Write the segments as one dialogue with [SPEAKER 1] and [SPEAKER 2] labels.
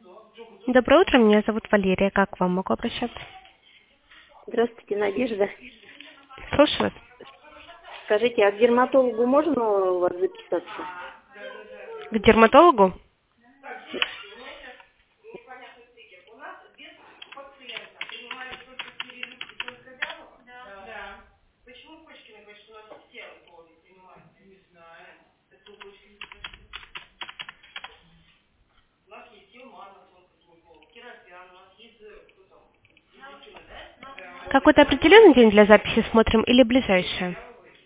[SPEAKER 1] Доброе утро, меня зовут Валерия. Как к вам могу обращаться?
[SPEAKER 2] Здравствуйте, Надежда.
[SPEAKER 1] Слушаю вас.
[SPEAKER 2] Скажите, а к дерматологу можно у вас записаться?
[SPEAKER 1] К дерматологу? Какой-то определенный день для записи смотрим или ближайшее?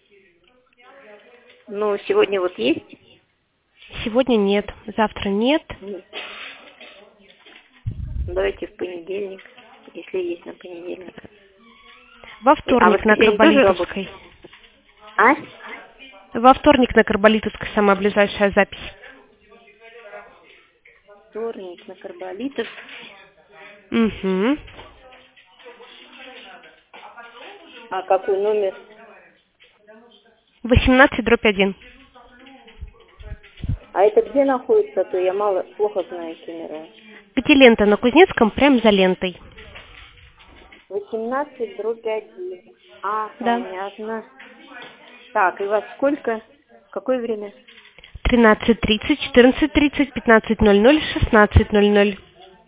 [SPEAKER 2] Ну, сегодня вот есть?
[SPEAKER 1] Сегодня нет, завтра нет.
[SPEAKER 2] Нет. Давайте в понедельник, если есть на понедельник.
[SPEAKER 1] Во
[SPEAKER 2] А в
[SPEAKER 1] вторник на
[SPEAKER 2] воскресенье тоже работаете?
[SPEAKER 1] Карболитовской.
[SPEAKER 2] А?
[SPEAKER 1] Во вторник на Карболитовской самая ближайшая запись.
[SPEAKER 2] Вторник на Карболитов.
[SPEAKER 1] Угу.
[SPEAKER 2] А какой номер?
[SPEAKER 1] 18/1.
[SPEAKER 2] А это где находится? А то я плохо знаю Кемерово.
[SPEAKER 1] Где лента на Кузнецком, прям за лентой.
[SPEAKER 2] 18/1. А,
[SPEAKER 1] Да.
[SPEAKER 2] понятно. Так, и вас сколько? Какое время?
[SPEAKER 1] 13:30, 14:30, 15:00, 16:00.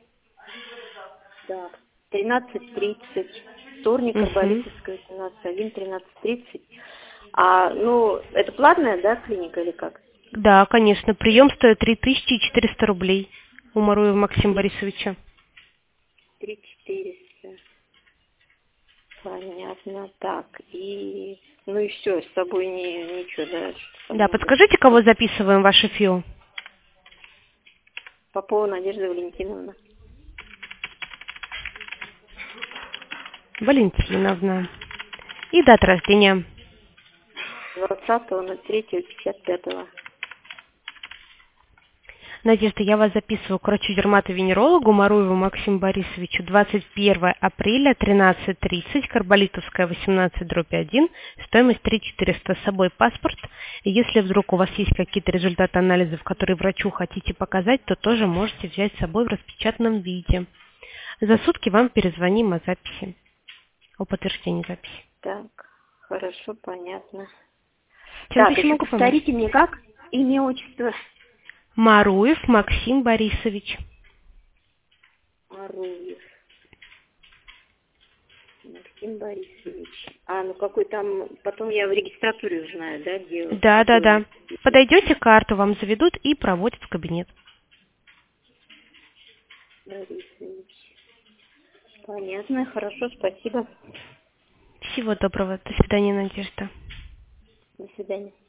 [SPEAKER 2] Так, 13:30. Вторник,
[SPEAKER 1] Угу.
[SPEAKER 2] Арболитовская, 17:1, 13:30. А, ну, это платная, да, клиника или как?
[SPEAKER 1] Да, конечно. Прием стоит 3400 рублей у Маруева Максима Борисовича.
[SPEAKER 2] 3400. Понятно. Так, и... Ну и все, с собой ничего, да? Что там
[SPEAKER 1] Да,
[SPEAKER 2] надо?
[SPEAKER 1] подскажите, кого записываем в ваше ФИО?
[SPEAKER 2] Попова Надежда Валентиновна.
[SPEAKER 1] Валентиновна. И дата рождения.
[SPEAKER 2] 20.03.55.
[SPEAKER 1] Надежда, я вас записываю к врачу-дерматовенерологу Маруеву Максиму Борисовичу. 21 апреля, 13:30, Карболитовская, 18/1, стоимость 3400, с собой паспорт. И если вдруг у вас есть какие-то результаты анализов, которые врачу хотите показать, то тоже можете взять с собой в распечатанном виде. За сутки вам перезвоним о записи, о подтверждении записи.
[SPEAKER 2] Так, хорошо, понятно.
[SPEAKER 1] Чем-то
[SPEAKER 2] Так,
[SPEAKER 1] еще
[SPEAKER 2] еще
[SPEAKER 1] могу помочь?
[SPEAKER 2] повторите мне как? Имя, отчество?
[SPEAKER 1] Маруев Максим Борисович.
[SPEAKER 2] Маруев Максим Борисович. А, ну какой там... Потом я в регистратуре узнаю, да, где...
[SPEAKER 1] Да, да,
[SPEAKER 2] Какой у
[SPEAKER 1] да.
[SPEAKER 2] нас записан.
[SPEAKER 1] Подойдете, карту вам заведут и проводят в кабинет.
[SPEAKER 2] Борисович. Понятно, хорошо, спасибо.
[SPEAKER 1] Всего доброго. До свидания, Надежда.
[SPEAKER 2] До свидания.